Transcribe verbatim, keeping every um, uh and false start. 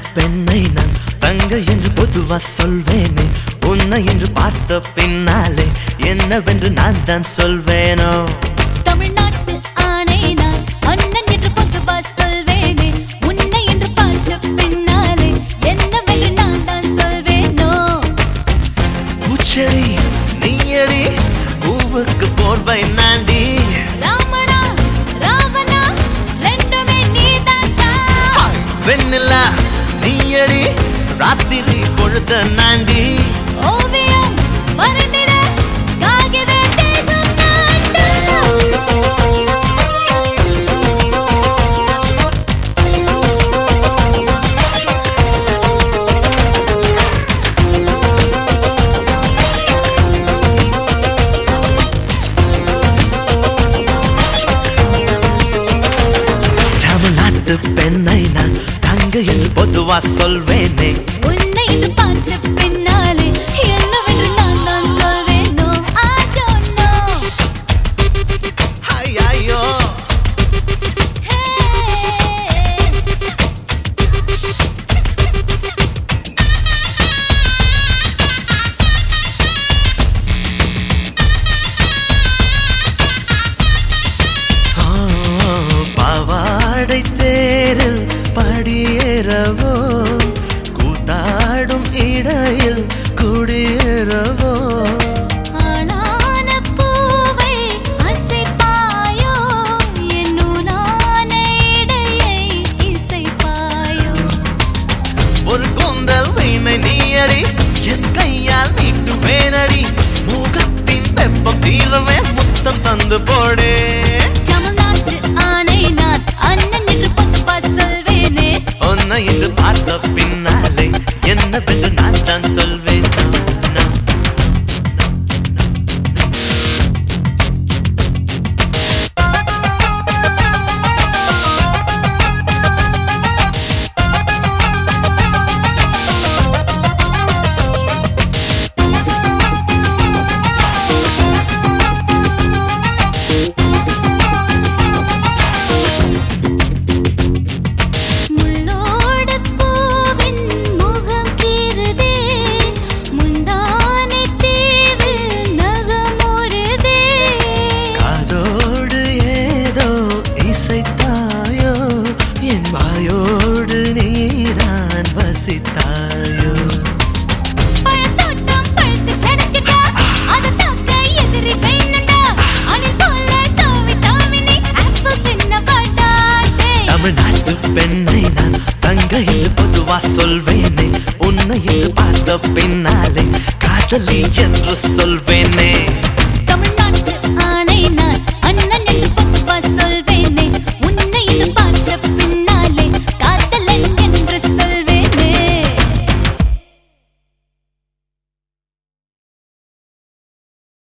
பெண்ணை நான் தங்க என்று பொதுவா சொல்வேனே, உன்னை என்று பார்த்த பின்னாலே என்னவென்று நான் தான் சொல்வேனோ. தமிழ்நாட்டு ஆணை நான் அண்ணன் என்று பொதுவா சொல்வேனே, உன்னை என்று பார்த்த பின்னாலே என்னவென்று நான் தான் சொல்வேனோ. பூச்செடி நீயடி பூவுக்கு போர்வை நாண்டி, ராமனா ராவணா ரெண்டுமே நீதான்டா. வெண்ணிலா நீயடி ராத்திரி பொழுத நாண்டி, ஓவியம் வரைந்திட காகித தேசம் நான்டா. தமிழ்நாட்டு பெண்ணை நான் தங்க என்று பொதுவா சொல்வேனே, உன்னை என்று பார்த்த பின்னாலே என்னவென்று நான் தான் சொல்வேனோ. I don't know. ஐயோ Hey. பாவாடை தேரில் படியேறவோ, கூத்தாடும் இடையில் குடியேறவோ, ஆனான பூவை அசைப்பாயோ, என்னுனான இடையை இசைப்பாயோ. ஒரு கூந்தல் வீணை நீயடி என் கையால் மீட்டு வேனடி, முகத்தின் வெப்பம் தீரவே முத்தம் தந்து போடே. தமிழ்நாட்டு ஆணை நான் அண்ணன் என்று பொதுவா சொல்வேனே, உன்னை என்று பார்த்த பின்னாலே என்னவென்று நான் தான் சொல்வேன். முள்ளோடு பூவின் முகம் கீறுதே, முந்தானை தீவில் நகமுறுதே. காதோடு ஏதோ இசைத்தாயோ, என் வாயோடு நீதான் வசித்தாயோ. பழத்தோட்டம் பழுத்து கிடக்குடா, அதை தாக்க எதிரி வேணுண்டா. அணில் போல தாவி தாவி நீ ஆப்பிள் தின்ன வாடாடே. தமிழ்நாட்டு பெண்ணை நான் தங்க என்று பொதுவா சொல்வேனே, உன்னை என்று பார்த்த பின்னாலே காதலி என்று சொல்வேனே.